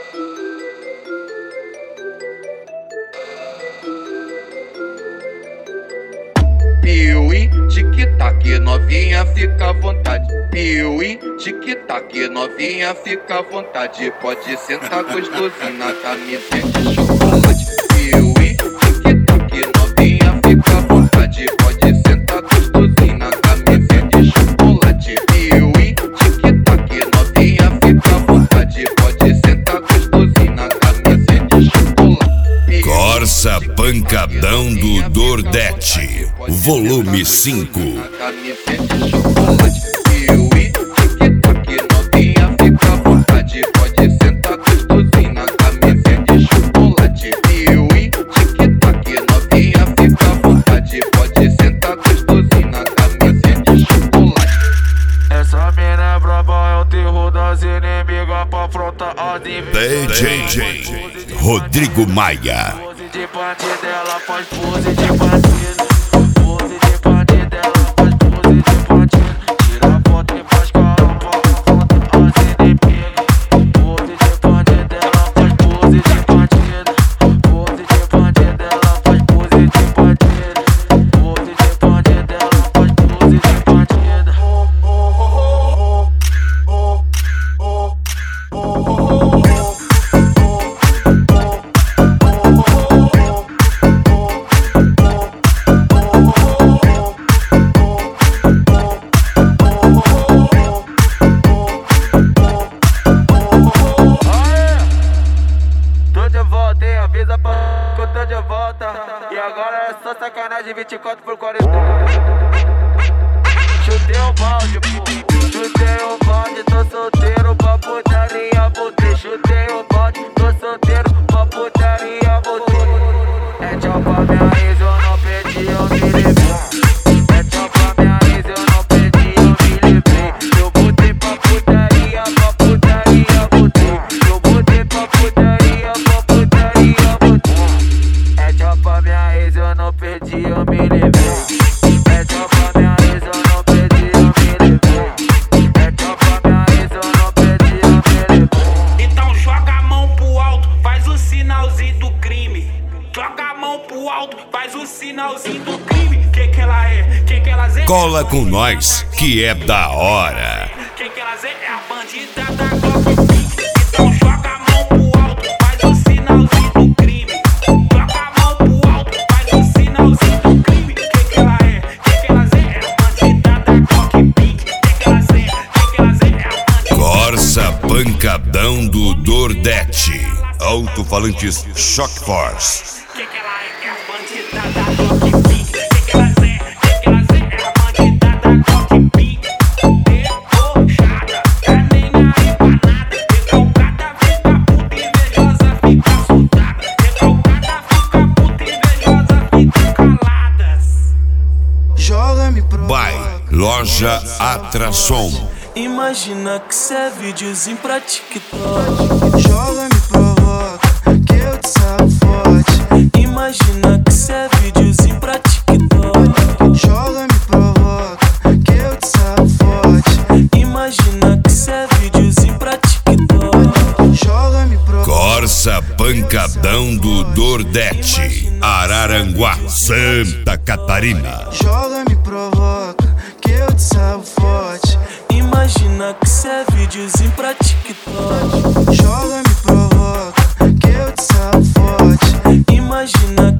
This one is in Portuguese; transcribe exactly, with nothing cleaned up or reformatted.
Piuí, tic-tac, novinha, fica à vontade. Piuí, tic-tac, novinha, fica à vontade. Pode sentar gostosinho na camiseta de chocolate. Piuí, tic-tac, novinha, fica à vontade. Pode sentar gostosinho na camiseta de chocolate. Piuí, tic-tac, novinha, fica à vontade. Pode sentar gostosinho na camiseta de chocolate. Corsa Pancadão do Dordete, volume cinco. Essa mina é braba, é o terror das inimigas pra afrontar as D J Rodrigo Maia. Pose de bandido, ela faz pose de bandido. Pose de bandido, ela faz pose de bandido. Tira foto e faz caramba pra afrontar as inimigas. Pose de bandido, ela faz pose de bandido. Pose de bandido, ela faz pose de bandido. Pose de bandido, ela faz pose de bandido. Avisa pra que eu tô de volta. E agora é só sacanagem, vinte e quatro por quarenta. Chutei o balde, pô. Chutei o balde, tô solteiro pra putaria, voltei. Chutei o balde, tô solteiro pra putaria, voltei. É tchau pra minha ex, eu não perdi, eu me livrei. É tchau pra minha ex, eu não perdi, eu me livrei. Eu voltei pra putaria, pra putaria, voltei. Eu voltei pra putaria, pra putaria, voltei. É tchau pra minha ex, eu não perdi, eu me livrei. É tchau pra minha ex, eu não perdi, eu me livrei. É tchau pra minha ex, eu não perdi, eu me livrei. Então joga a mão pro alto, faz o sinalzinho do crime. Joga a mão pro alto, faz o sinalzinho do crime. Que que ela é? Que que ela é? Cola com nós, que é da hora. Que que ela é? É a bandida da Glock. Então joga a mão pro alto, faz o sinalzinho do crime. Joga a mão pro alto, faz o sinalzinho do crime. Que que ela é? Que que ela é? É a bandida da Glock. Que que ela é? Que que ela é? É a bandida. Corsa Pancadão do Dordete, alto-falantes Shock Force. Que que ela é? É a bandida da Glock. Que que ela é? Que que ela é? É a bandida da Glock. Debochada, tá nem aí pra nada. Recalcada fica puta, invejosa fica assustada. Recalcada fica puta, invejosa fica caladas. Joga-me pro By Loja Atração. Imagina que cê é videozinho pra TikTok. Joga-me provoca, que eu te salvo forte. Imagina que cê é videozinho pra TikTok. Joga-me provoca, que eu te salvo forte. Imagina que cê é videozinho pra TikTok. Joga-me provoca. Corsa Pancadão do Dordete, Araranguá, Santa Catarina. Joga-me provoca, que eu te salvo forte. Imagina que cê é videozinho pra TikTok. Joga-me provoca, que eu te salvo forte. Imagina